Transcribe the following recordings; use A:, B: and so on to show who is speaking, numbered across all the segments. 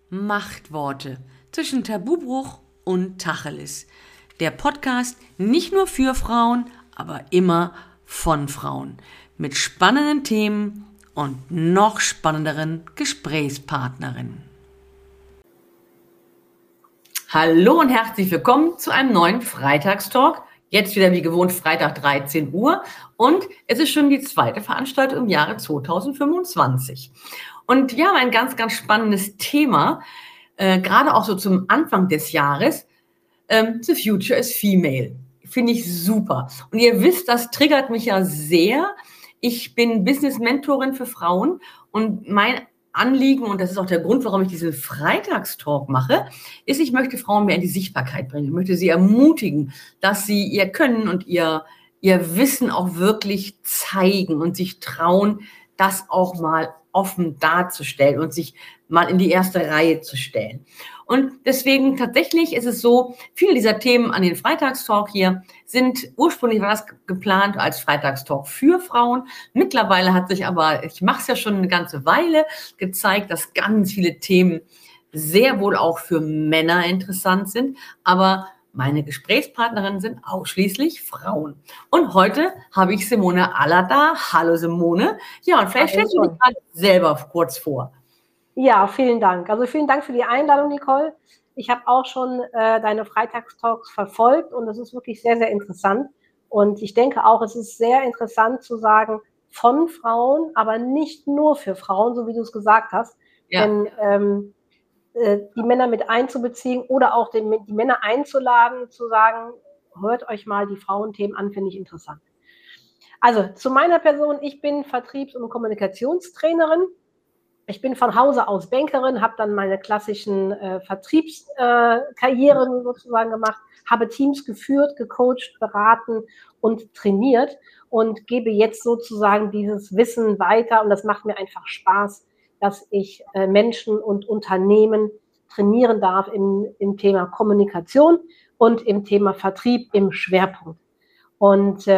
A: Machtworte zwischen Tabubruch und Tacheles. Der Podcast nicht nur für Frauen, aber immer von Frauen. Mit spannenden Themen und noch spannenderen Gesprächspartnerinnen. Hallo und herzlich willkommen zu einem neuen Freitagstalk. Jetzt wieder wie gewohnt Freitag 13 Uhr und es ist schon die zweite Veranstaltung im Jahre 2025. Und ja, ein ganz, ganz spannendes Thema, gerade auch so zum Anfang des Jahres, The Future is Female. Finde ich super. Und ihr wisst, das triggert mich ja sehr. Ich bin Business-Mentorin für Frauen und mein Anliegen, und das ist auch der Grund, warum ich diesen Freitagstalk mache, ist, ich möchte Frauen mehr in die Sichtbarkeit bringen. Ich möchte sie ermutigen, dass sie ihr Können und ihr Wissen auch wirklich zeigen und sich trauen, das auch mal offen darzustellen und sich mal in die erste Reihe zu stellen. Und deswegen tatsächlich ist es so, viele dieser Themen an den Freitagstalk hier sind, ursprünglich war das geplant als Freitagstalk für Frauen. Mittlerweile hat sich aber, ich mache es ja schon eine ganze Weile, gezeigt, dass ganz viele Themen sehr wohl auch für Männer interessant sind, aber meine Gesprächspartnerinnen sind ausschließlich Frauen. Und heute habe ich Simone Aller da. Hallo Simone. Ja, und vielleicht stellst du dich gerade selber kurz vor.
B: Ja, vielen Dank. Also vielen Dank für die Einladung, Nicole. Ich habe auch schon deine Freitagstalks verfolgt und es ist wirklich sehr, sehr interessant. Und ich denke auch, es ist sehr interessant zu sagen, von Frauen, aber nicht nur für Frauen, so wie du es gesagt hast. Ja. Denn die Männer mit einzubeziehen oder auch die Männer einzuladen, zu sagen, hört euch mal die Frauenthemen an, finde ich interessant. Also zu meiner Person, ich bin Vertriebs- und Kommunikationstrainerin. Ich bin von Hause aus Bankerin, habe dann meine klassischen Vertriebskarrieren sozusagen gemacht, habe Teams geführt, gecoacht, beraten und trainiert und gebe jetzt sozusagen dieses Wissen weiter und das macht mir einfach Spaß, dass ich Menschen und Unternehmen trainieren darf im Thema Kommunikation und im Thema Vertrieb im Schwerpunkt. Und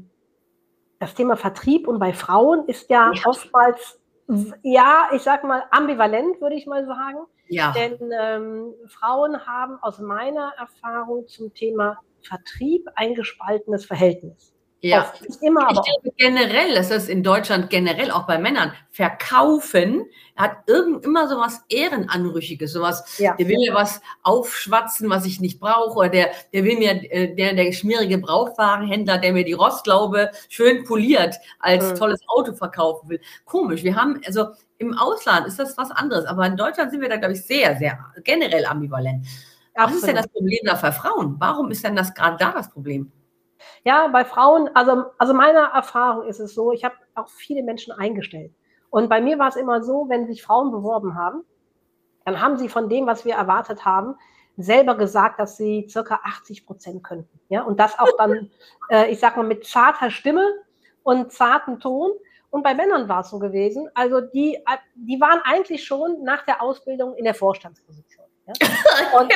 B: das Thema Vertrieb und bei Frauen ist ja oftmals, ja, ich sag mal ambivalent, würde ich mal sagen. Ja. Denn Frauen haben aus meiner Erfahrung zum Thema Vertrieb ein gespaltenes Verhältnis.
A: Ja, nicht immer, aber ich denke generell, dass das in Deutschland generell auch bei Männern Verkaufen hat immer so was Ehrenanrüchiges, sowas, ja. Der will mir was aufschwatzen, was ich nicht brauche, oder der will mir, der schmierige Gebrauchtwarenhändler, der mir die Rostlaube schön poliert als tolles Auto verkaufen will. Komisch, wir haben, also im Ausland ist das was anderes, aber in Deutschland sind wir da, glaube ich, sehr, sehr generell ambivalent. Absolut. Was ist denn das Problem da für Frauen? Warum ist denn das gerade da das Problem?
B: Ja, bei Frauen, also meiner Erfahrung ist es so, ich habe auch viele Menschen eingestellt. Und bei mir war es immer so, wenn sich Frauen beworben haben, dann haben sie von dem, was wir erwartet haben, selber gesagt, dass sie circa 80% könnten. Ja? Und das auch dann, ich sag mal, mit zarter Stimme und zartem Ton. Und bei Männern war es so gewesen, also die waren eigentlich schon nach der Ausbildung in der Vorstandsposition. Ja? Und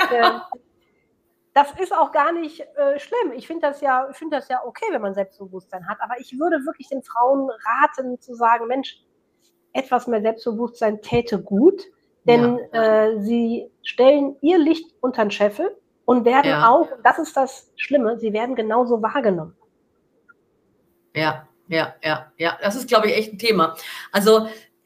B: das ist auch gar nicht schlimm. Ich finde das ja okay, wenn man Selbstbewusstsein hat. Aber ich würde wirklich den Frauen raten, zu sagen, Mensch, etwas mehr Selbstbewusstsein täte gut. Denn sie stellen ihr Licht unter den Scheffel und werden auch, das ist das Schlimme, sie werden genauso wahrgenommen.
A: Ja. Das ist, glaube ich, echt ein Thema. Also,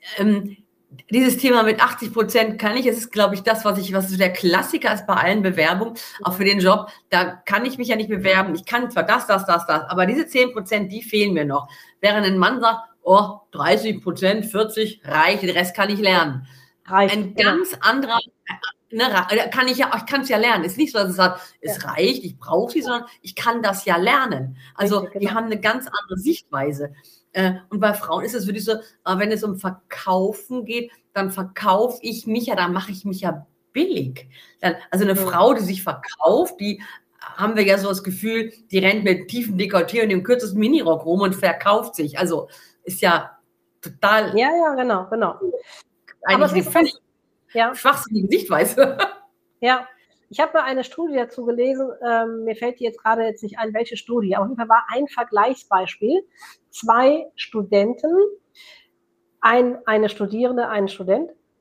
A: dieses Thema mit 80% kann ich, es ist, glaube ich, das, was so der Klassiker ist bei allen Bewerbungen, auch für den Job, da kann ich mich ja nicht bewerben, ich kann zwar das, aber diese 10%, die fehlen mir noch. Während ein Mann sagt, oh, 30%, 40, reicht, den Rest kann ich lernen. Ein ganz anderer, ich kann es ja lernen. Es ist nicht so, dass es sagt, es reicht, ich brauche sie, sondern ich kann das ja lernen. Also die haben eine ganz andere Sichtweise. Und bei Frauen ist es wirklich so, wenn es um Verkaufen geht, dann verkaufe ich mich ja, dann mache ich mich ja billig. Also eine Frau, die sich verkauft, die haben wir ja so das Gefühl, die rennt mit tiefem Dekolleté und dem kürzesten Minirock rum und verkauft sich. Also ist ja total...
B: Ja, genau.
A: Eigentlich eine völlig schwachsinnige Sichtweise.
B: Ja, ich habe mal eine Studie dazu gelesen, mir fällt jetzt gerade nicht ein, welche Studie, aber auf jeden Fall war ein Vergleichsbeispiel, 2 Studenten, eine Studierende, ein Student,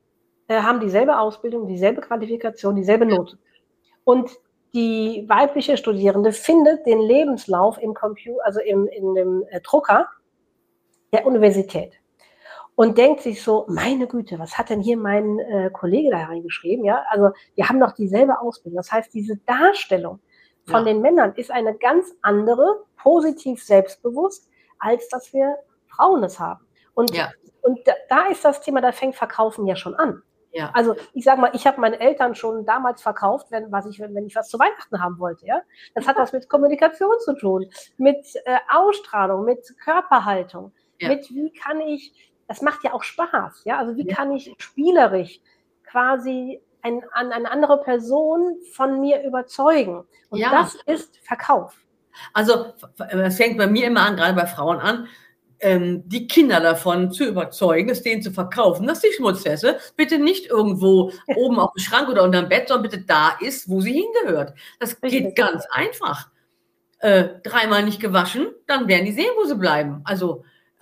B: haben dieselbe Ausbildung, dieselbe Qualifikation, dieselbe Note. Und die weibliche Studierende findet den Lebenslauf im Computer, also in dem Drucker der Universität und denkt sich so, meine Güte, was hat denn hier mein Kollege da reingeschrieben? Ja, also wir haben doch dieselbe Ausbildung. Das heißt, diese Darstellung von den Männern ist eine ganz andere, positiv selbstbewusst, als dass wir Frauen es haben. Und da ist das Thema, da fängt Verkaufen ja schon an. Ja. Also ich sage mal, ich habe meine Eltern schon damals verkauft, wenn ich was zu Weihnachten haben wollte. Ja? Das hat was mit Kommunikation zu tun, mit Ausstrahlung, mit Körperhaltung, mit wie kann ich, das macht ja auch Spaß, ja? Also wie kann ich spielerisch quasi eine andere Person von mir überzeugen. Und das ist Verkauf.
A: Also es fängt bei mir immer an, gerade bei Frauen an, die Kinder davon zu überzeugen, es denen zu verkaufen, dass die Schmutzfesse bitte nicht irgendwo oben auf dem Schrank oder unterm Bett, sondern bitte da ist, wo sie hingehört. Das geht ganz einfach. 3-mal nicht gewaschen, dann werden die sehen, wo sie bleiben. Also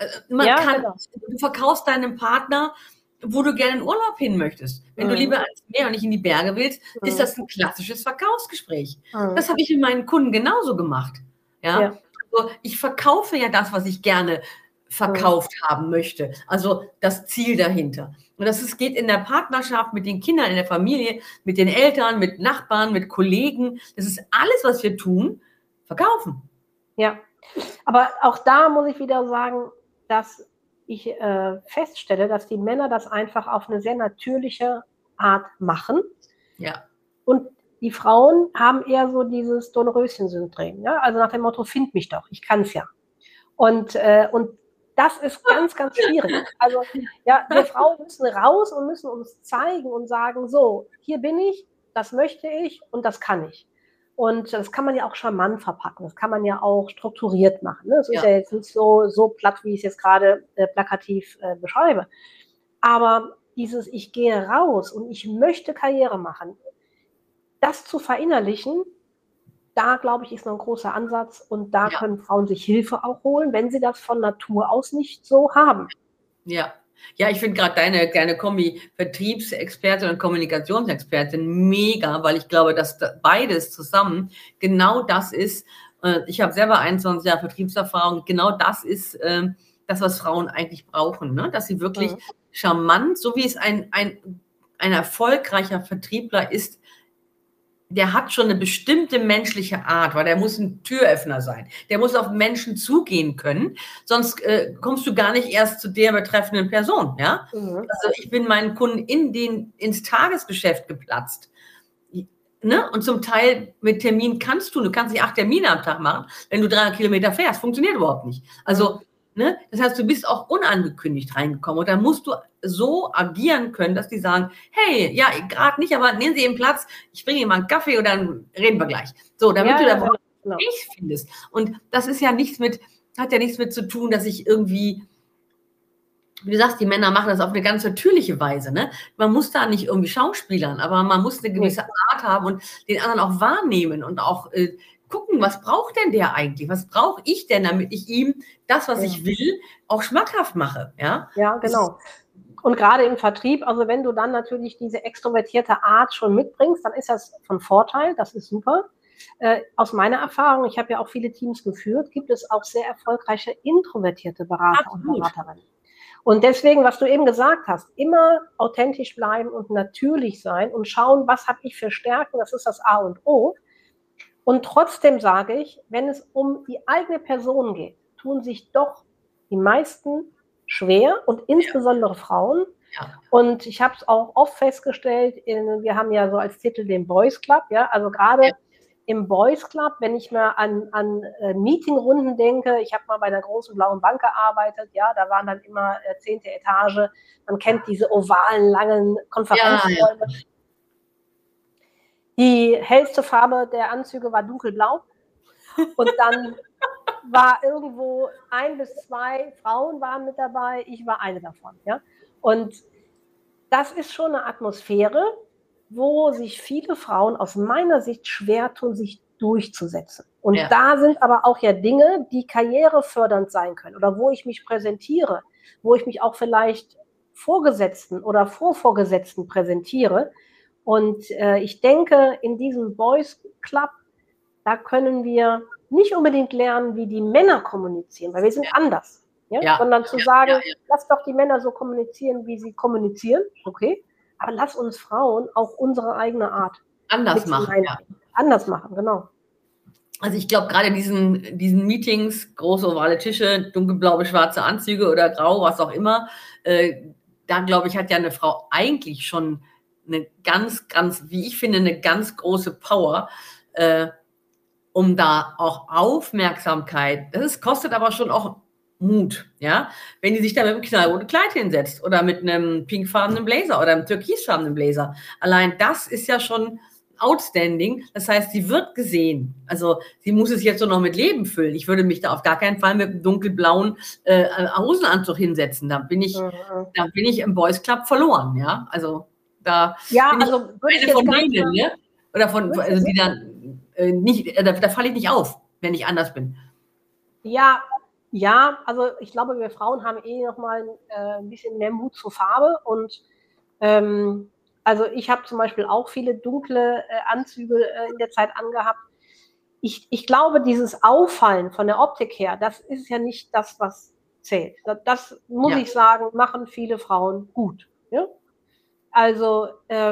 A: du verkaufst deinem Partner, wo du gerne in Urlaub hin möchtest. Wenn du lieber ans Meer und nicht in die Berge willst, ist das ein klassisches Verkaufsgespräch. Das habe ich mit meinen Kunden genauso gemacht. Ja? Also ich verkaufe ja das, was ich gerne verkauft haben möchte. Also das Ziel dahinter. Und geht in der Partnerschaft, mit den Kindern, in der Familie, mit den Eltern, mit Nachbarn, mit Kollegen. Das ist alles, was wir tun, verkaufen.
B: Ja, aber auch da muss ich wieder sagen, dass ich feststelle, dass die Männer das einfach auf eine sehr natürliche Art machen. Ja. Und die Frauen haben eher so dieses Dornröschen-Syndrom. Ja? Also nach dem Motto, find mich doch, ich kann es ja. Und das ist ganz, ganz schwierig. Also ja, wir Frauen müssen raus und müssen uns zeigen und sagen, so, hier bin ich, das möchte ich und das kann ich. Und das kann man ja auch charmant verpacken, das kann man ja auch strukturiert machen. Ne? Das ist ja jetzt nicht so platt, wie ich es jetzt gerade plakativ beschreibe. Aber dieses, ich gehe raus und ich möchte Karriere machen, das zu verinnerlichen, da, glaube ich, ist noch ein großer Ansatz. Und da können Frauen sich Hilfe auch holen, wenn sie das von Natur aus nicht so haben.
A: Ja, ich finde gerade deine Kombi Vertriebsexpertin und Kommunikationsexpertin mega, weil ich glaube, dass beides zusammen genau das ist. Ich habe selber 21 Jahre Vertriebserfahrung. Genau das ist das, was Frauen eigentlich brauchen, ne? Dass sie wirklich charmant, so wie es ein erfolgreicher Vertriebler ist, der hat schon eine bestimmte menschliche Art, weil der muss ein Türöffner sein. Der muss auf Menschen zugehen können, sonst kommst du gar nicht erst zu der betreffenden Person. Ja? Also ich bin meinen Kunden ins Tagesgeschäft geplatzt. Ne? Und zum Teil mit Termin kannst du nicht 8 Termine am Tag machen, wenn du 300 Kilometer fährst. Funktioniert überhaupt nicht. Also ne? Das heißt, du bist auch unangekündigt reingekommen und da musst du so agieren können, dass die sagen, hey, ja, gerade nicht, aber nehmen Sie Ihren Platz, ich bringe Ihnen mal einen Kaffee und dann reden wir gleich. So, damit du da Gespräch findest. Und das ist ja hat ja nichts mit zu tun, dass ich irgendwie, wie du sagst, die Männer machen das auf eine ganz natürliche Weise. Ne? Man muss da nicht irgendwie schauspielern, aber man muss eine gewisse Art haben und den anderen auch wahrnehmen und auch gucken, was braucht denn der eigentlich? Was brauche ich denn, damit ich ihm das, was ich will, auch schmackhaft mache? Ja,
B: genau. Und gerade im Vertrieb, also wenn du dann natürlich diese extrovertierte Art schon mitbringst, dann ist das von Vorteil, das ist super. Aus meiner Erfahrung, ich habe ja auch viele Teams geführt, gibt es auch sehr erfolgreiche introvertierte Berater und Beraterinnen. Und deswegen, was du eben gesagt hast, immer authentisch bleiben und natürlich sein und schauen, was habe ich für Stärken, das ist das A und O. Und trotzdem sage ich, wenn es um die eigene Person geht, tun sich doch die meisten schwer und insbesondere Frauen. Ja. Und ich habe es auch oft festgestellt, wir haben ja so als Titel den Boys Club, ja, also gerade im Boys Club, wenn ich mal an Meetingrunden denke, ich habe mal bei einer großen blauen Bank gearbeitet, ja, da waren dann immer 10. Etage, man kennt diese ovalen, langen Konferenzräume. Ja. Die hellste Farbe der Anzüge war dunkelblau und dann war irgendwo 1 bis 2 Frauen waren mit dabei, ich war eine davon. Ja? Und das ist schon eine Atmosphäre, wo sich viele Frauen aus meiner Sicht schwer tun, sich durchzusetzen. Und da sind aber auch ja Dinge, die karrierefördernd sein können oder wo ich mich präsentiere, wo ich mich auch vielleicht Vorgesetzten oder Vorvorgesetzten präsentiere. Und ich denke, in diesem Boys Club, da können wir nicht unbedingt lernen, wie die Männer kommunizieren, weil wir sind anders. Ja? Sondern zu sagen, lass doch die Männer so kommunizieren, wie sie kommunizieren, okay, aber lass uns Frauen auch unsere eigene Art
A: anders machen.
B: Anders machen, genau.
A: Also ich glaube, gerade diesen Meetings, große ovale Tische, dunkelblaue, schwarze Anzüge oder grau, was auch immer, da glaube ich, hat ja eine Frau eigentlich schon eine ganz, wie ich finde, eine ganz große Power, um da auch Aufmerksamkeit, kostet aber schon auch Mut, ja, wenn die sich da mit einem knallroten Kleid hinsetzt oder mit einem pinkfarbenen Blazer oder einem türkisfarbenen Blazer. Allein das ist ja schon outstanding. Das heißt, sie wird gesehen. Also sie muss es jetzt nur noch mit Leben füllen. Ich würde mich da auf gar keinen Fall mit einem dunkelblauen Hosenanzug hinsetzen. Da bin ich im Boys Club verloren, ja. Also da bin ich eine von denen, ne? Oder also die dann nicht, da falle ich nicht auf, wenn ich anders bin.
B: Ja, also ich glaube, wir Frauen haben noch mal ein bisschen mehr Mut zur Farbe und also ich habe zum Beispiel auch viele dunkle Anzüge in der Zeit angehabt. Ich glaube, dieses Auffallen von der Optik her, das ist ja nicht das, was zählt. Das muss ich sagen, machen viele Frauen gut. Ja? Also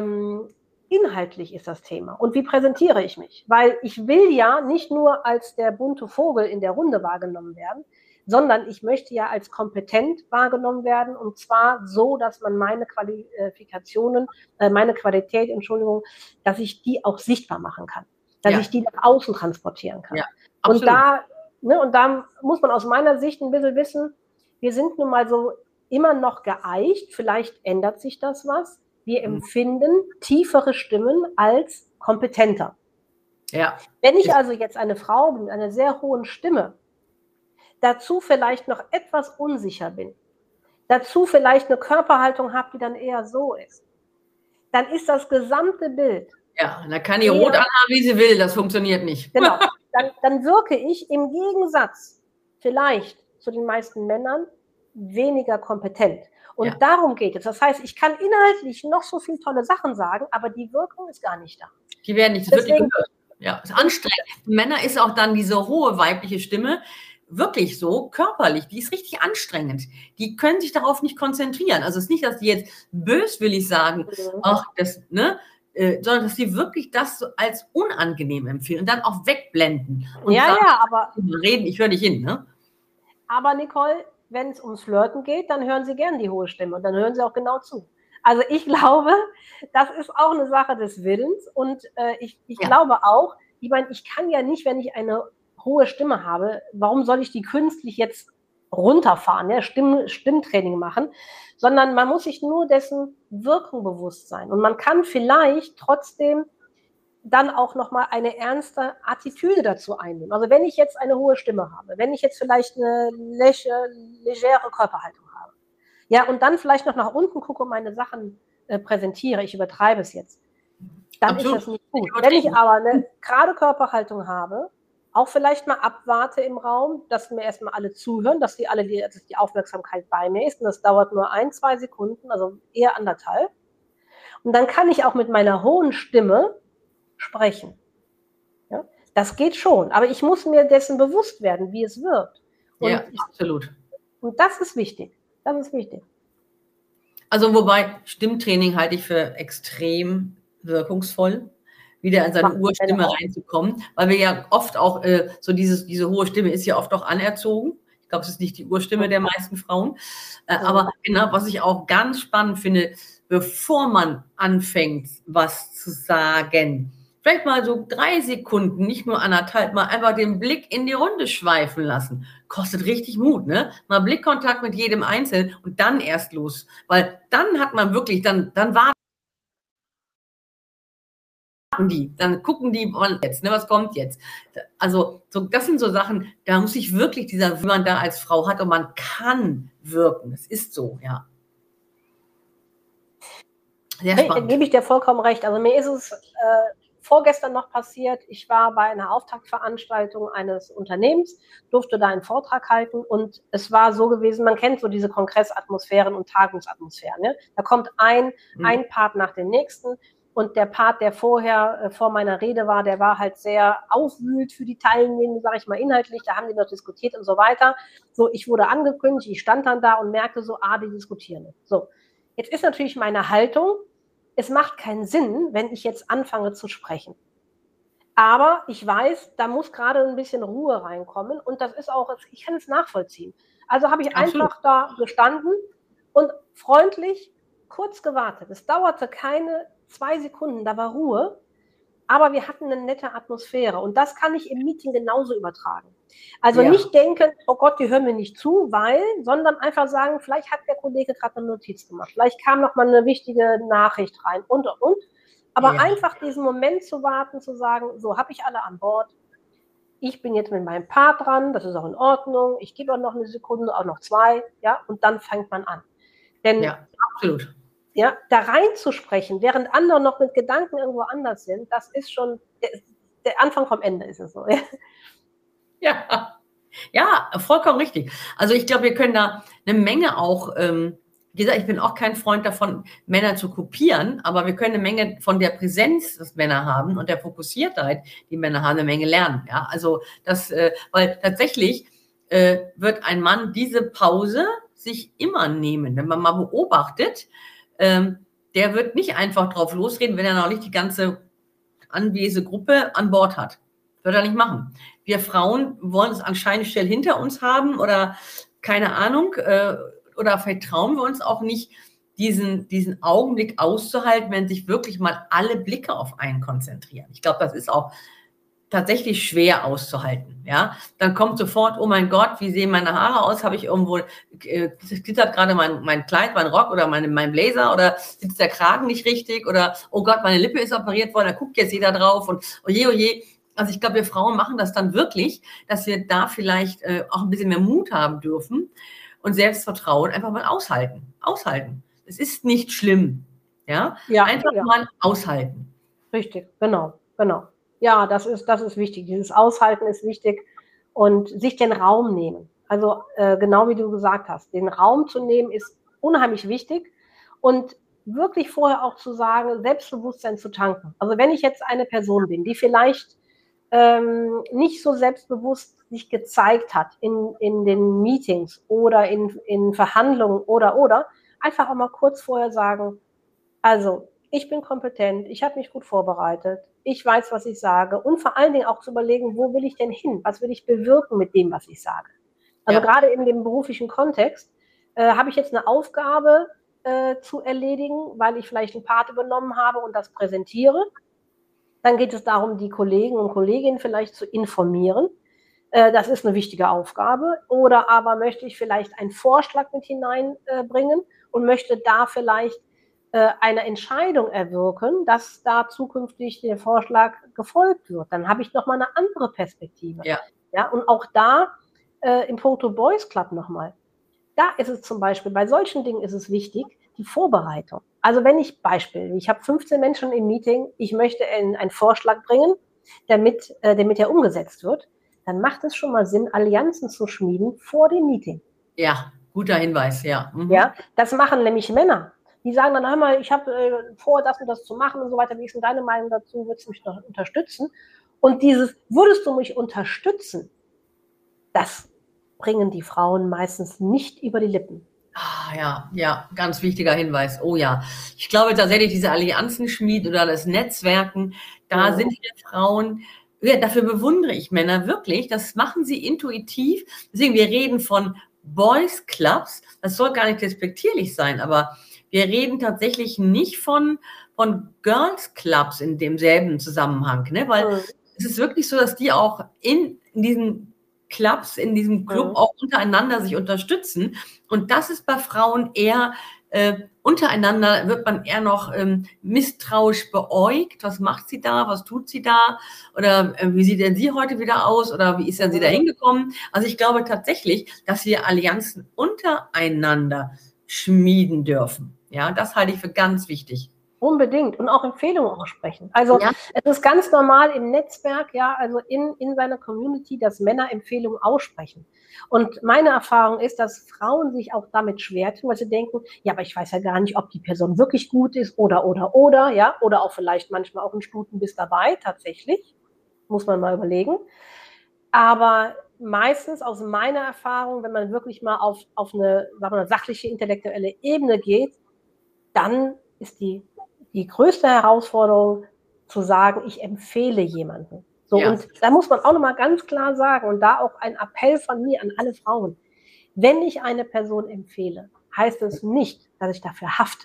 B: inhaltlich ist das Thema. Und wie präsentiere ich mich? Weil ich will ja nicht nur als der bunte Vogel in der Runde wahrgenommen werden, sondern ich möchte ja als kompetent wahrgenommen werden und zwar so, dass man meine Qualifikationen, meine Qualität, dass ich die auch sichtbar machen kann, dass ich die nach außen transportieren kann. Ja, und da muss man aus meiner Sicht ein bisschen wissen, wir sind nun mal so immer noch geeicht, vielleicht ändert sich das was, wir empfinden tiefere Stimmen als kompetenter. Ja. Wenn ich also jetzt eine Frau bin mit einer sehr hohen Stimme, dazu vielleicht noch etwas unsicher bin, dazu vielleicht eine Körperhaltung habe, die dann eher so ist, dann ist das gesamte Bild.
A: Ja, da kann die rot anhaben, wie sie will, das funktioniert nicht.
B: Genau, dann wirke ich im Gegensatz vielleicht zu den meisten Männern weniger kompetent. Und darum geht es. Das heißt, ich kann inhaltlich noch so viele tolle Sachen sagen, aber die Wirkung ist gar nicht da.
A: Die werden nicht, das wird nicht gehört. Ja, ist anstrengend. Für Männer ist auch dann diese hohe weibliche Stimme wirklich so körperlich, die ist richtig anstrengend. Die können sich darauf nicht konzentrieren. Also es ist nicht, dass die jetzt böswillig sagen, ach, das, ne, sondern dass sie wirklich das so als unangenehm empfinden und dann auch wegblenden. Und sagen,
B: aber
A: reden, ich höre nicht hin, ne?
B: Aber Nicole, wenn es ums Flirten geht, dann hören sie gern die hohe Stimme und dann hören sie auch genau zu. Also ich glaube, das ist auch eine Sache des Willens und ich glaube auch, ich meine, ich kann ja nicht, wenn ich eine hohe Stimme habe, warum soll ich die künstlich jetzt runterfahren, ja, Stimmtraining machen, sondern man muss sich nur dessen Wirkung bewusst sein. Und man kann vielleicht trotzdem dann auch nochmal eine ernste Attitüde dazu einnehmen. Also wenn ich jetzt eine hohe Stimme habe, wenn ich jetzt vielleicht eine legere Körperhaltung habe, ja, und dann vielleicht noch nach unten gucke und meine Sachen präsentiere, ich übertreibe es jetzt, dann ist das nicht gut. Wenn ich aber eine gerade Körperhaltung habe, auch vielleicht mal abwarte im Raum, dass mir erstmal alle zuhören, dass die Aufmerksamkeit bei mir ist. Und das dauert nur 1-2 Sekunden, also eher 1,5. Und dann kann ich auch mit meiner hohen Stimme sprechen. Ja? Das geht schon, aber ich muss mir dessen bewusst werden, wie es wirkt. Und
A: absolut.
B: Und das ist wichtig. Das ist wichtig.
A: Also wobei Stimmtraining halte ich für extrem wirkungsvoll, wieder in seine Urstimme reinzukommen, weil wir ja oft auch so diese hohe Stimme ist ja oft auch anerzogen. Ich glaube, es ist nicht die Urstimme der meisten Frauen. Aber genau, was ich auch ganz spannend finde, bevor man anfängt, was zu sagen, vielleicht mal so 3 Sekunden, nicht nur 1,5, mal einfach den Blick in die Runde schweifen lassen. Kostet richtig Mut, ne? Mal Blickkontakt mit jedem Einzelnen und dann erst los. Weil dann hat man wirklich, dann warten die, dann gucken die jetzt, ne, was kommt jetzt? Also, so, das sind so Sachen, da muss ich wirklich wie man da als Frau hat und man kann wirken. Das ist so, ja.
B: Sehr spannend. Da gebe ich dir vollkommen recht. Also mir ist es vorgestern noch passiert. Ich war bei einer Auftaktveranstaltung eines Unternehmens, durfte da einen Vortrag halten und es war so gewesen, man kennt so diese Kongressatmosphären und Tagungsatmosphären. Ne? Da kommt ein Part nach dem nächsten. Und der Part, der vorher vor meiner Rede war, der war halt sehr aufwühlend für die Teilnehmer, sage ich mal, inhaltlich. Da haben die noch diskutiert und so weiter. So, ich wurde angekündigt, ich stand dann da und merkte so, die diskutieren. So, jetzt ist natürlich meine Haltung, es macht keinen Sinn, wenn ich jetzt anfange zu sprechen. Aber ich weiß, da muss gerade ein bisschen Ruhe reinkommen und das ist auch, ich kann es nachvollziehen. Also habe ich einfach da gestanden und freundlich kurz gewartet. Es dauerte keine 2 Sekunden, da war Ruhe, aber wir hatten eine nette Atmosphäre und das kann ich im Meeting genauso übertragen. Also nicht denken, oh Gott, die hören mir nicht zu, sondern einfach sagen, vielleicht hat der Kollege gerade eine Notiz gemacht, vielleicht kam noch mal eine wichtige Nachricht rein und. Aber einfach diesen Moment zu warten, zu sagen, so, habe ich alle an Bord, ich bin jetzt mit meinem Part dran, das ist auch in Ordnung, ich gebe auch noch eine Sekunde, auch noch 2, ja, und dann fängt man an. Denn
A: absolut.
B: Ja, da reinzusprechen, während andere noch mit Gedanken irgendwo anders sind, das ist schon der Anfang vom Ende, ist es so.
A: Ja, vollkommen richtig. Also ich glaube, wir können da eine Menge auch, wie gesagt, ich bin auch kein Freund davon, Männer zu kopieren, aber wir können eine Menge von der Präsenz, das Männer haben und der Fokussiertheit, die Männer haben, eine Menge lernen. Ja, also das, weil tatsächlich wird ein Mann diese Pause sich immer nehmen, wenn man mal beobachtet, der wird nicht einfach drauf losreden, wenn er noch nicht die ganze anwesende Gruppe an Bord hat. Wird er nicht machen. Wir Frauen wollen es anscheinend schnell hinter uns haben oder keine Ahnung, oder vertrauen wir uns auch nicht, diesen Augenblick auszuhalten, wenn sich wirklich mal alle Blicke auf einen konzentrieren. Ich glaube, das ist auch tatsächlich schwer auszuhalten. Ja, dann kommt sofort, oh mein Gott, wie sehen meine Haare aus? Habe ich irgendwo, glitzert gerade mein Kleid, mein Rock oder mein Blazer oder sitzt der Kragen nicht richtig oder oh Gott, meine Lippe ist operiert worden, da guckt jetzt jeder drauf und oje, oje. Also ich glaube, wir Frauen machen das dann wirklich, dass wir da vielleicht auch ein bisschen mehr Mut haben dürfen und Selbstvertrauen einfach mal aushalten. Aushalten. Es ist nicht schlimm. Ja, einfach mal aushalten.
B: Richtig, genau. Ja, das ist wichtig. Dieses Aushalten ist wichtig und sich den Raum nehmen. Also genau wie du gesagt hast, den Raum zu nehmen ist unheimlich wichtig und wirklich vorher auch zu sagen, Selbstbewusstsein zu tanken. Also wenn ich jetzt eine Person bin, die vielleicht nicht so selbstbewusst sich gezeigt hat in den Meetings oder in Verhandlungen oder, einfach auch mal kurz vorher sagen, also ich bin kompetent, ich habe mich gut vorbereitet, ich weiß, was ich sage und vor allen Dingen auch zu überlegen, wo will ich denn hin? Was will ich bewirken mit dem, was ich sage? Also gerade in dem beruflichen Kontext habe ich jetzt eine Aufgabe zu erledigen, weil ich vielleicht einen Part übernommen habe und das präsentiere. Dann geht es darum, die Kollegen und Kolleginnen vielleicht zu informieren. Das ist eine wichtige Aufgabe. Oder aber möchte ich vielleicht einen Vorschlag mit hineinbringen und möchte da vielleicht eine Entscheidung erwirken, dass da zukünftig der Vorschlag gefolgt wird. Dann habe ich nochmal eine andere Perspektive. Ja, und auch da im Puerto Boys Club nochmal. Da ist es zum Beispiel, bei solchen Dingen ist es wichtig, die Vorbereitung. Also wenn ich habe 15 Menschen im Meeting, ich möchte einen Vorschlag bringen, damit er umgesetzt wird, dann macht es schon mal Sinn, Allianzen zu schmieden vor dem Meeting.
A: Ja, guter Hinweis, ja.
B: Ja, das machen nämlich Männer. Die sagen dann, hör mal, ich habe vor, das und das zu machen und so weiter. Wie ist denn deine Meinung dazu? Würdest du mich noch unterstützen? Und dieses, würdest du mich unterstützen, das bringen die Frauen meistens nicht über die Lippen.
A: Ja, ganz wichtiger Hinweis. Oh ja, ich glaube tatsächlich, diese Allianzenschmied oder das Netzwerken, da sind wir Frauen, dafür bewundere ich Männer wirklich, das machen sie intuitiv. Deswegen, wir reden von Boys Clubs, das soll gar nicht despektierlich sein, aber wir reden tatsächlich nicht von Girls Clubs in demselben Zusammenhang, ne? Weil es ist wirklich so, dass die auch in diesen Clubs, in diesem Club auch untereinander sich unterstützen. Und das ist bei Frauen eher untereinander, wird man eher noch misstrauisch beäugt. Was macht sie da? Was tut sie da? Oder wie sieht denn sie heute wieder aus? Oder wie ist denn sie da hingekommen? Also ich glaube tatsächlich, dass wir Allianzen untereinander schmieden dürfen. Ja, das halte ich für ganz wichtig.
B: Unbedingt. Und auch Empfehlungen aussprechen. Also
A: Ja,
B: es ist ganz normal im Netzwerk, ja, also in seiner Community, dass Männer Empfehlungen aussprechen. Und meine Erfahrung ist, dass Frauen sich auch damit schwer tun, weil sie denken, ja, aber ich weiß ja gar nicht, ob die Person wirklich gut ist oder, ja, oder auch vielleicht manchmal auch ein Stutenbiss dabei, tatsächlich. Muss man mal überlegen. Aber meistens aus meiner Erfahrung, wenn man wirklich mal auf eine, sagen wir mal, sachliche, intellektuelle Ebene geht, dann ist die größte Herausforderung zu sagen, ich empfehle jemanden. So,
A: ja,
B: und da muss man auch nochmal ganz klar sagen, und da auch ein Appell von mir an alle Frauen, wenn ich eine Person empfehle, heißt es nicht, dass ich dafür hafte.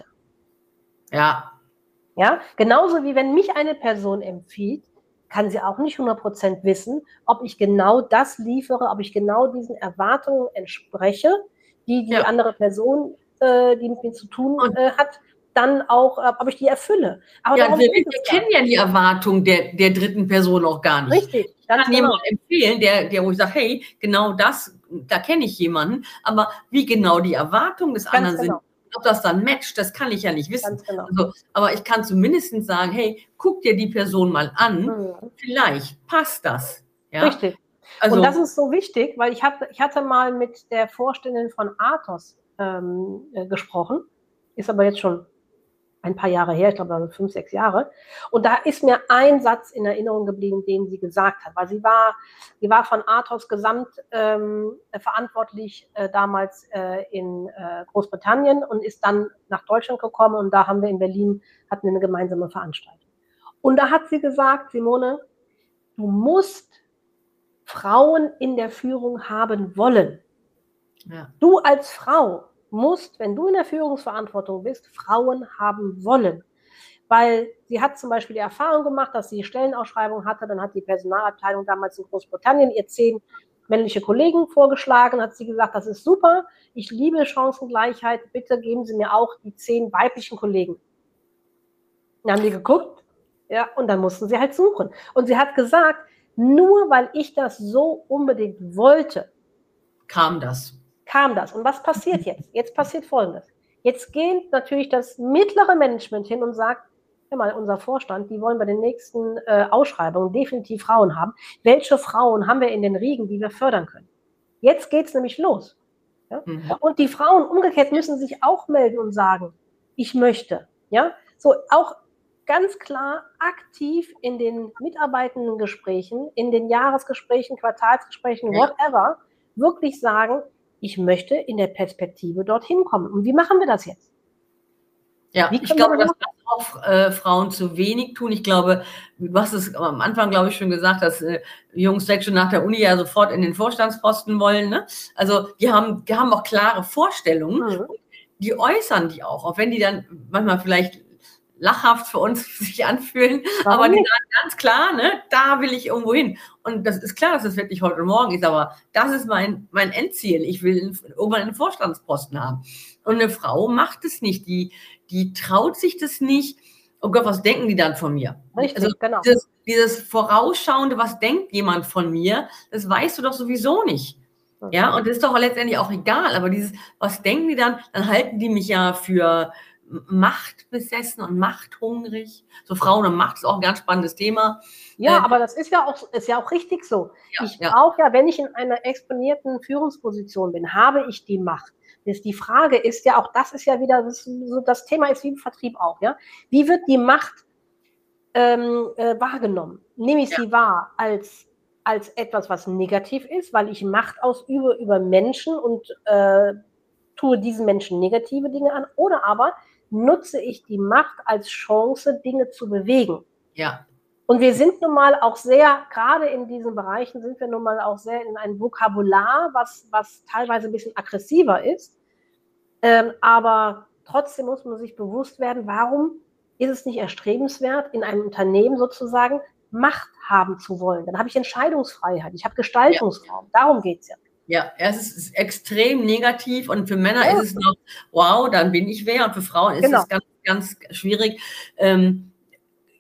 A: ja,
B: Ja, genauso wie wenn mich eine Person empfiehlt, kann sie auch nicht 100% wissen, ob ich genau das liefere, ob ich genau diesen Erwartungen entspreche, die
A: ja.
B: andere Person, die mit mir zu tun
A: Und
B: hat, dann auch, ob ich die erfülle. Aber
A: ja,
B: darum
A: wir,
B: geht
A: wir
B: es gar
A: kennen
B: nicht.
A: ja die Erwartung der dritten Person auch gar nicht.
B: Richtig,
A: Ich
B: ganz
A: kann
B: genau.
A: jemanden empfehlen, wo ich sage, hey, genau das, da kenne ich jemanden, aber wie genau die Erwartungen des
B: Ganz
A: anderen
B: genau.
A: sind, ob das dann matcht, das kann ich ja nicht wissen.
B: Ganz genau.
A: Also, aber ich kann zumindest sagen, hey, guck dir die Person mal an, vielleicht passt das. Ja?
B: Richtig.
A: Also,
B: Und das ist so wichtig, weil ich hatte mal mit der Vorständin von Athos gesprochen, ist aber jetzt schon ein paar Jahre her, ich glaube also 5, 6 Jahre. Und da ist mir ein Satz in Erinnerung geblieben, den sie gesagt hat, weil sie war von Athos gesamt verantwortlich damals in Großbritannien und ist dann nach Deutschland gekommen und da haben wir in Berlin, hatten wir eine gemeinsame Veranstaltung. Und da hat sie gesagt, Simone, du musst Frauen in der Führung haben wollen.
A: ja.
B: Du als Frau musst, wenn du in der Führungsverantwortung bist, Frauen haben wollen. Weil sie hat zum Beispiel die Erfahrung gemacht, dass sie Stellenausschreibung hatte, dann hat die Personalabteilung damals in Großbritannien ihr 10 männliche Kollegen vorgeschlagen, hat sie gesagt, das ist super, ich liebe Chancengleichheit, bitte geben Sie mir auch die 10 weiblichen Kollegen. Dann haben die geguckt, ja, und dann mussten sie halt suchen. Und sie hat gesagt, nur weil ich das so unbedingt wollte,
A: Kam das.
B: Und was passiert jetzt? Jetzt passiert Folgendes. Jetzt geht natürlich das mittlere Management hin und sagt, hör mal, unser Vorstand, die wollen bei den nächsten Ausschreibungen definitiv Frauen haben. Welche Frauen haben wir in den Riegen, die wir fördern können? Jetzt geht es nämlich los. Ja? Und die Frauen umgekehrt müssen sich auch melden und sagen, ich möchte. Ja? So auch ganz klar aktiv in den Mitarbeitendengesprächen, in den Jahresgesprächen, Quartalsgesprächen, whatever, wirklich sagen, ich möchte in der Perspektive dorthin kommen. Und wie machen wir das jetzt?
A: Ja, ich glaube, dass das auch Frauen zu wenig tun. Ich glaube, du hast es am Anfang, glaube ich, schon gesagt, dass Jungs direkt schon nach der Uni ja sofort in den Vorstandsposten wollen. Ne? Also die haben auch klare Vorstellungen, die äußern die auch wenn die dann manchmal vielleicht lachhaft für uns sich anfühlen, aber die sagen ganz klar, ne, da will ich irgendwo hin. Und das ist klar, dass das wirklich heute und morgen ist, aber das ist mein Endziel. Ich will irgendwann einen Vorstandsposten haben. Und eine Frau macht es nicht, die traut sich das nicht. Oh Gott, was denken die dann von mir?
B: Richtig,
A: also
B: genau.
A: Dieses Vorausschauende, was denkt jemand von mir, das weißt du doch sowieso nicht. Ja, und das ist doch letztendlich auch egal, aber dieses, was denken die dann halten die mich ja für machtbesessen und machthungrig. So Frauen und Macht ist auch ein ganz spannendes Thema.
B: Ja, aber das ist ja auch richtig so. Ich brauche ja, wenn ich in einer exponierten Führungsposition bin, habe ich die Macht. Die Frage ist ja auch, das ist ja wieder, das Thema ist wie im Vertrieb auch, ja. Wie wird die Macht wahrgenommen? Nehme ich sie wahr als etwas, was negativ ist, weil ich Macht ausübe über Menschen und tue diesen Menschen negative Dinge an, oder aber nutze ich die Macht als Chance, Dinge zu bewegen.
A: Ja.
B: Und wir sind nun mal auch sehr, gerade in diesen Bereichen sind wir nun mal auch sehr in ein Vokabular, was teilweise ein bisschen aggressiver ist. Aber trotzdem muss man sich bewusst werden, warum ist es nicht erstrebenswert, in einem Unternehmen sozusagen Macht haben zu wollen. Dann habe ich Entscheidungsfreiheit, ich habe Gestaltungsraum. Darum geht es ja.
A: Ja, es ist extrem negativ und für Männer ist es noch, wow, dann bin ich wer, und für Frauen ist es ganz, ganz schwierig.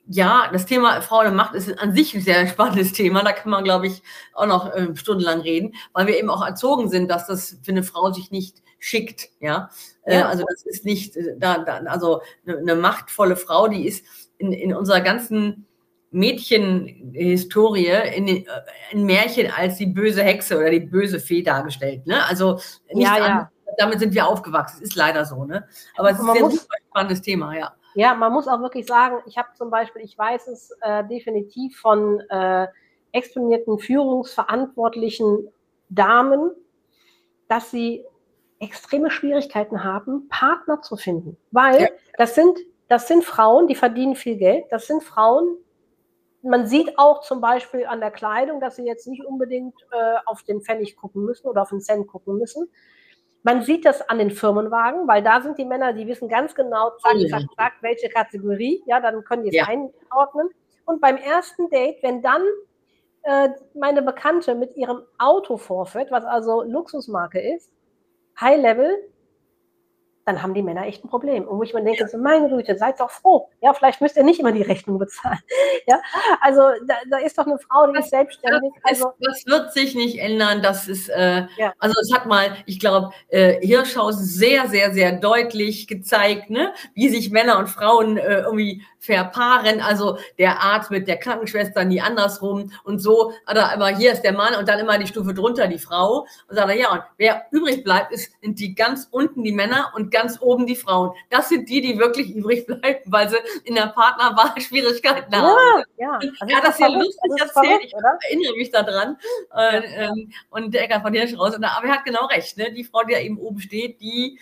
A: Ja, das Thema Frauen und Macht ist an sich ein sehr spannendes Thema. Da kann man, glaube ich, auch noch stundenlang reden, weil wir eben auch erzogen sind, dass das für eine Frau sich nicht schickt. Ja, also das ist nicht also eine machtvolle Frau, die ist in unserer ganzen Mädchenhistorie in Märchen als die böse Hexe oder die böse Fee dargestellt. Ne? Also nicht damit sind wir aufgewachsen. Ist leider so. Ne? Aber es ist ein super spannendes Thema, ja.
B: Ja, man muss auch wirklich sagen, ich habe zum Beispiel, ich weiß es definitiv von exponierten Führungsverantwortlichen Damen, dass sie extreme Schwierigkeiten haben, Partner zu finden. Weil das sind Frauen, die verdienen viel Geld. Das sind Frauen, man sieht auch zum Beispiel an der Kleidung, dass sie jetzt nicht unbedingt auf den Pfennig gucken müssen oder auf den Cent gucken müssen. Man sieht das an den Firmenwagen, weil da sind die Männer, die wissen ganz genau, zack, welche Kategorie, ja, dann können die es einordnen. Und beim ersten Date, wenn dann meine Bekannte mit ihrem Auto vorfährt, was also Luxusmarke ist, High Level, dann haben die Männer echt ein Problem. Und wo ich mir denke, so, meine Güte, seid doch froh. Ja, vielleicht müsst ihr nicht immer die Rechnung bezahlen. Ja, also da ist doch eine Frau, die ist selbstständig.
A: Das wird sich nicht ändern. Das ist, also es hat mal, ich glaube, Hirschhausen sehr, sehr, sehr deutlich gezeigt, ne, wie sich Männer und Frauen irgendwie verpaaren. Also der Arzt mit der Krankenschwester, nie andersrum und so. Oder aber hier ist der Mann und dann immer die Stufe drunter die Frau. Und sagt er, ja, und wer übrig bleibt, sind die ganz unten die Männer und ganz oben die Frauen. Das sind die wirklich übrig bleiben, weil sie in der Partnerwahl Schwierigkeiten haben.
B: Ja,
A: er hat das hier lustig erzählt, ich erinnere mich daran. Und der Eckart von Hirschhausen, aber er hat genau recht, ne? Die Frau, die da eben oben steht,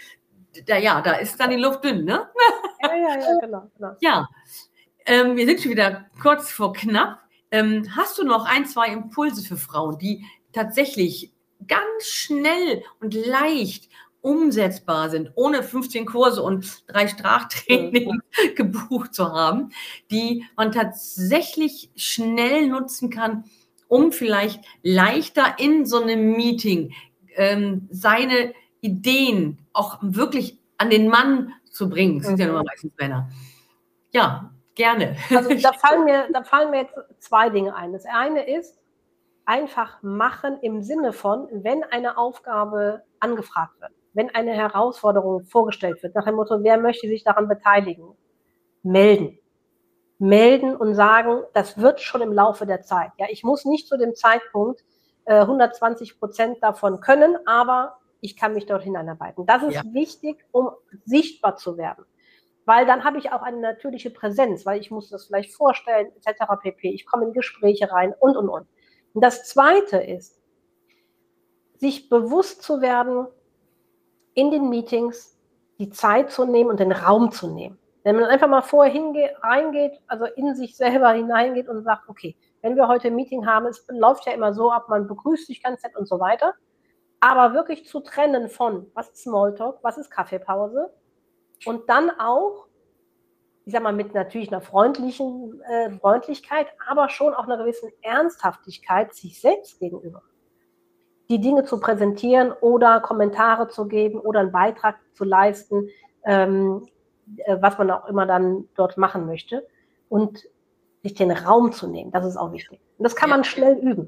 A: da ist dann die Luft dünn, ne?
B: Ja, genau.
A: Ja, wir sind schon wieder kurz vor knapp. Hast du noch 1, 2 Impulse für Frauen, die tatsächlich ganz schnell und leicht umsetzbar sind, ohne 15 Kurse und 3 Sprachtrainings gebucht zu haben, die man tatsächlich schnell nutzen kann, um vielleicht leichter in so einem Meeting seine Ideen auch wirklich an den Mann zu bringen. Das sind ja nur meistens Männer. Ja, gerne.
B: Also da fallen mir jetzt 2 Dinge ein. Das eine ist, einfach machen im Sinne von, wenn eine Aufgabe angefragt wird, wenn eine Herausforderung vorgestellt wird, nach dem Motto, wer möchte sich daran beteiligen? Melden und sagen, das wird schon im Laufe der Zeit. Ja, ich muss nicht zu dem Zeitpunkt 120% davon können, aber ich kann mich dorthin einarbeiten. Das ist wichtig, um sichtbar zu werden. Weil dann habe ich auch eine natürliche Präsenz, weil ich muss das vielleicht vorstellen, etc. pp. Ich komme in Gespräche rein und. Und das Zweite ist, sich bewusst zu werden, in den Meetings die Zeit zu nehmen und den Raum zu nehmen. Wenn man einfach mal vorher reingeht, also in sich selber hineingeht und sagt, okay, wenn wir heute ein Meeting haben, es läuft ja immer so ab, man begrüßt sich ganz nett und so weiter, aber wirklich zu trennen von, was ist Smalltalk, was ist Kaffeepause und dann auch, ich sag mal, mit natürlich einer Freundlichkeit, aber schon auch einer gewissen Ernsthaftigkeit sich selbst gegenüber. Die Dinge zu präsentieren oder Kommentare zu geben oder einen Beitrag zu leisten, was man auch immer dann dort machen möchte und sich den Raum zu nehmen, das ist auch wichtig. Und das kann man schnell üben.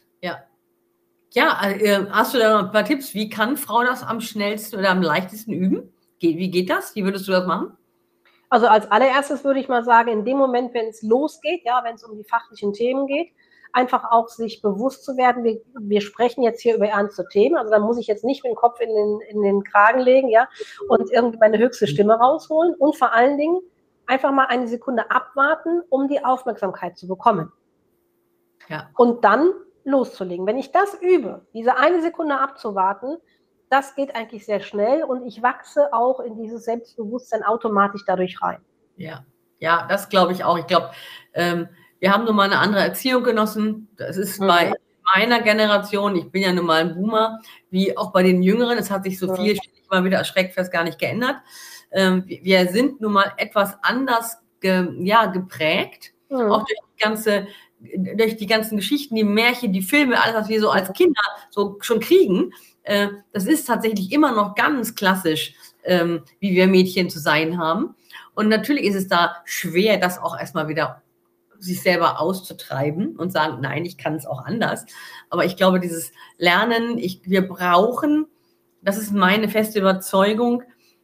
A: Ja, hast du da noch ein paar Tipps? Wie kann Frau das am schnellsten oder am leichtesten üben? Wie geht das? Wie würdest du das machen?
B: Also als allererstes würde ich mal sagen, in dem Moment, wenn es losgeht, ja, wenn es um die fachlichen Themen geht, einfach auch sich bewusst zu werden, wir sprechen jetzt hier über ernste Themen, also da muss ich jetzt nicht mit dem Kopf in den Kragen legen, ja, und irgendwie meine höchste Stimme rausholen und vor allen Dingen einfach mal eine Sekunde abwarten, um die Aufmerksamkeit zu bekommen.
A: Ja.
B: Und dann loszulegen. Wenn ich das übe, diese eine Sekunde abzuwarten, das geht eigentlich sehr schnell und ich wachse auch in dieses Selbstbewusstsein automatisch dadurch rein.
A: Ja, das glaube ich auch. Ich glaube, wir haben nun mal eine andere Erziehung genossen. Das ist bei meiner Generation, ich bin ja nun mal ein Boomer, wie auch bei den Jüngeren. Es hat sich so viel, stelle ich mal wieder erschreckt fest, gar nicht geändert. Wir sind nun mal etwas anders geprägt, auch durch die ganzen Geschichten, die Märchen, die Filme, alles, was wir so als Kinder so schon kriegen. Das ist tatsächlich immer noch ganz klassisch, wie wir Mädchen zu sein haben. Und natürlich ist es da schwer, das auch erstmal wieder sich selber auszutreiben und sagen, nein, ich kann es auch anders. Aber ich glaube, dieses Lernen, wir brauchen, das ist meine feste Überzeugung,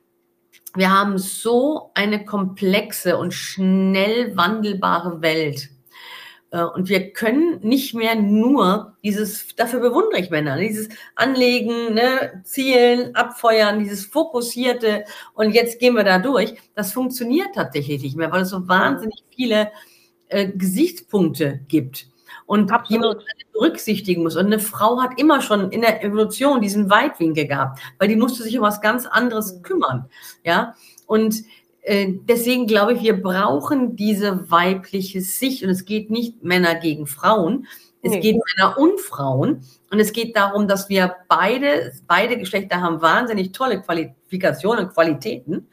A: wir haben so eine komplexe und schnell wandelbare Welt. Und wir können nicht mehr nur dafür bewundere ich Männer, dieses Anlegen, ne, Zielen, Abfeuern, dieses Fokussierte und jetzt gehen wir da durch. Das funktioniert tatsächlich nicht mehr, weil es so wahnsinnig viele Gesichtspunkte gibt und die man berücksichtigen muss. Und eine Frau hat immer schon in der Evolution diesen Weitwinkel gehabt, weil die musste sich um was ganz anderes kümmern. Ja, und deswegen glaube ich, wir brauchen diese weibliche Sicht und es geht nicht Männer gegen Frauen, es geht Männer und Frauen und es geht darum, dass wir beide Geschlechter haben wahnsinnig tolle Qualifikationen und Qualitäten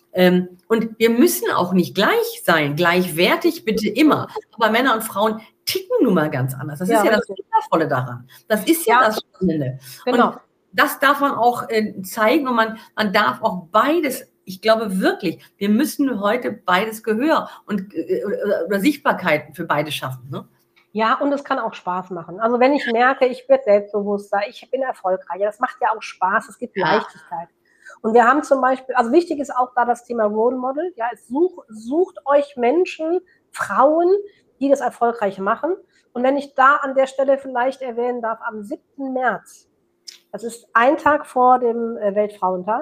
A: und wir müssen auch nicht gleich sein, gleichwertig bitte immer, aber Männer und Frauen ticken nun mal ganz anders. Das ist ja das Wundervolle daran. Das ist ja das Spannende. Genau. Und das darf man auch zeigen und man darf auch beides. Ich glaube wirklich, wir müssen heute beides Gehör und oder Sichtbarkeiten für beide schaffen. Ne?
B: Ja, und es kann auch Spaß machen. Also wenn ich merke, ich werde selbstbewusster, ich bin erfolgreicher, das macht ja auch Spaß, es gibt Leichtigkeit. Und wir haben zum Beispiel, also wichtig ist auch da das Thema Role Model. Ja, sucht euch Menschen, Frauen, die das erfolgreich machen. Und wenn ich da an der Stelle vielleicht erwähnen darf, am 7. März, das ist ein Tag vor dem Weltfrauentag,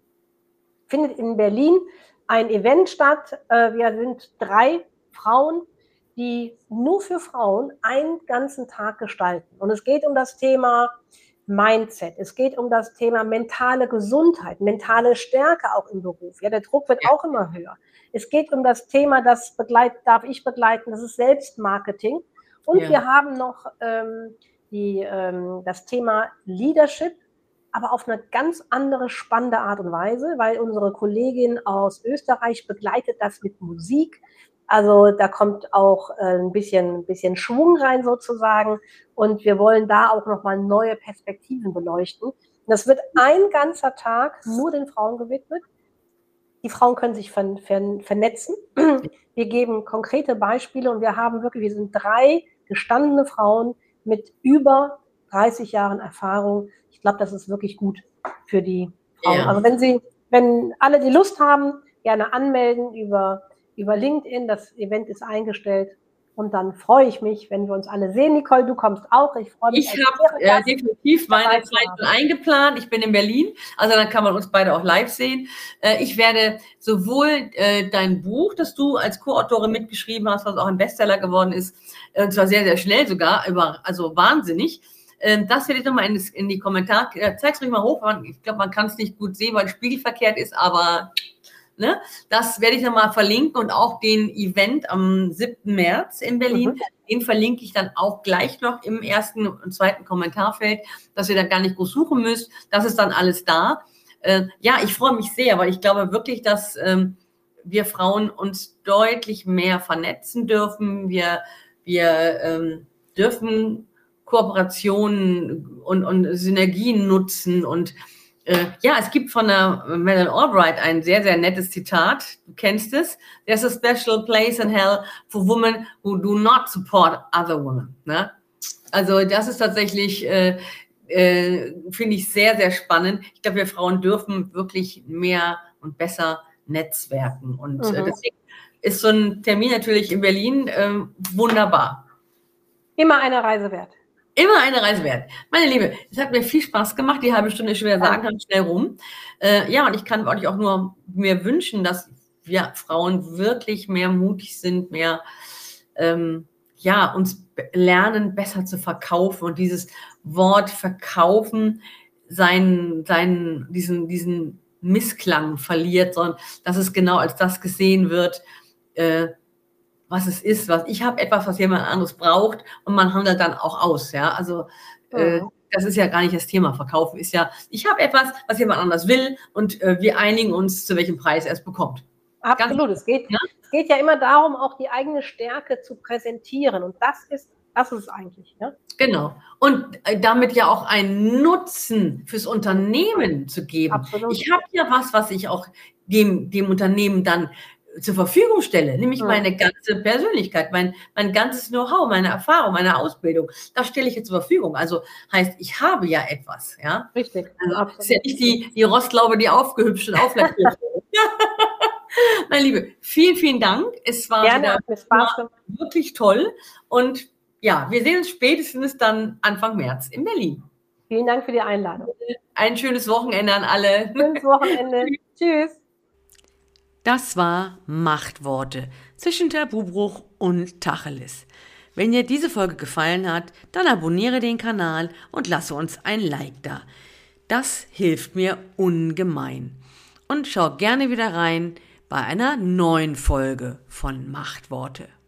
B: findet in Berlin ein Event statt. Wir sind 3 Frauen, die nur für Frauen einen ganzen Tag gestalten. Und es geht um das Thema Mindset. Es geht um das Thema mentale Gesundheit, mentale Stärke auch im Beruf. Ja, der Druck wird auch immer höher. Es geht um das Thema, das darf ich begleiten, das ist Selbstmarketing. Und wir haben noch das Thema Leadership, aber auf eine ganz andere, spannende Art und Weise, weil unsere Kollegin aus Österreich begleitet das mit Musik. Also da kommt auch ein bisschen Schwung rein sozusagen und wir wollen da auch nochmal neue Perspektiven beleuchten. Und das wird ein ganzer Tag nur den Frauen gewidmet. Die Frauen können sich vernetzen. Wir geben konkrete Beispiele und wir sind 3 gestandene Frauen mit über 30 Jahren Erfahrung. Ich glaube, das ist wirklich gut für die Frauen. Ja. Also wenn alle die Lust haben, gerne anmelden über LinkedIn. Das Event ist eingestellt. Und dann freue ich mich, wenn wir uns alle sehen. Nicole, du kommst auch. Ich freue mich.
A: Ich habe definitiv meine Zeit eingeplant. Ich bin in Berlin. Also dann kann man uns beide auch live sehen. Ich werde sowohl dein Buch, das du als Co-Autorin mitgeschrieben hast, was auch ein Bestseller geworden ist, und zwar sehr, sehr schnell sogar, also wahnsinnig. Das werde ich nochmal in die Kommentare. Zeig's ruhig mal hoch. Ich glaube, man kann es nicht gut sehen, weil es spiegelverkehrt ist, aber ne, das werde ich nochmal verlinken und auch den Event am 7. März in Berlin. Den verlinke ich dann auch gleich noch im 1. und 2. Kommentarfeld, dass ihr da gar nicht groß suchen müsst. Das ist dann alles da. Ja, ich freue mich sehr, weil ich glaube wirklich, dass wir Frauen uns deutlich mehr vernetzen dürfen. Wir dürfen Kooperationen und Synergien nutzen und ja, es gibt von der Madeleine Albright ein sehr, sehr nettes Zitat. Du kennst es. There's a special place in hell for women who do not support other women. Ne? Also das ist tatsächlich, finde ich, sehr, sehr spannend. Ich glaube, wir Frauen dürfen wirklich mehr und besser netzwerken. Und deswegen ist so ein Termin natürlich in Berlin wunderbar.
B: Immer eine Reise wert.
A: Immer eine Reise wert. Meine Liebe, es hat mir viel Spaß gemacht. Die halbe Stunde ist schon wieder sagen, kann schnell rum. Ja, und ich kann euch auch nur mir wünschen, dass wir Frauen wirklich mehr mutig sind, mehr uns lernen, besser zu verkaufen und dieses Wort verkaufen diesen Missklang verliert, sondern dass es genau als das gesehen wird, was es ist, ich habe etwas, was jemand anderes braucht und man handelt dann auch aus, ja, also das ist ja gar nicht das Thema, Verkaufen ist ja, ich habe etwas, was jemand anders will und wir einigen uns, zu welchem Preis er es bekommt.
B: Absolut, es geht ja immer darum, auch die eigene Stärke zu präsentieren und das ist es eigentlich, ja.
A: Genau, und damit ja auch einen Nutzen fürs Unternehmen zu geben.
B: Absolut.
A: Ich habe ja was ich auch dem Unternehmen dann zur Verfügung stelle, nämlich meine ganze Persönlichkeit, mein ganzes Know-how, meine Erfahrung, meine Ausbildung, das stelle ich jetzt zur Verfügung. Also heißt, ich habe ja etwas, ja.
B: Richtig.
A: Also, ist ja nicht die Rostlaube, die aufgehübscht und auflackiert wird. Meine Liebe, vielen, vielen Dank. Es war wirklich toll. Und ja, wir sehen uns spätestens dann Anfang März in Berlin.
B: Vielen Dank für die Einladung.
A: Ein schönes Wochenende an alle.
B: Schönes Wochenende. Tschüss.
C: Das war Machtworte zwischen Tabubruch und Tacheles. Wenn dir diese Folge gefallen hat, dann abonniere den Kanal und lasse uns ein Like da. Das hilft mir ungemein. Und schau gerne wieder rein bei einer neuen Folge von Machtworte.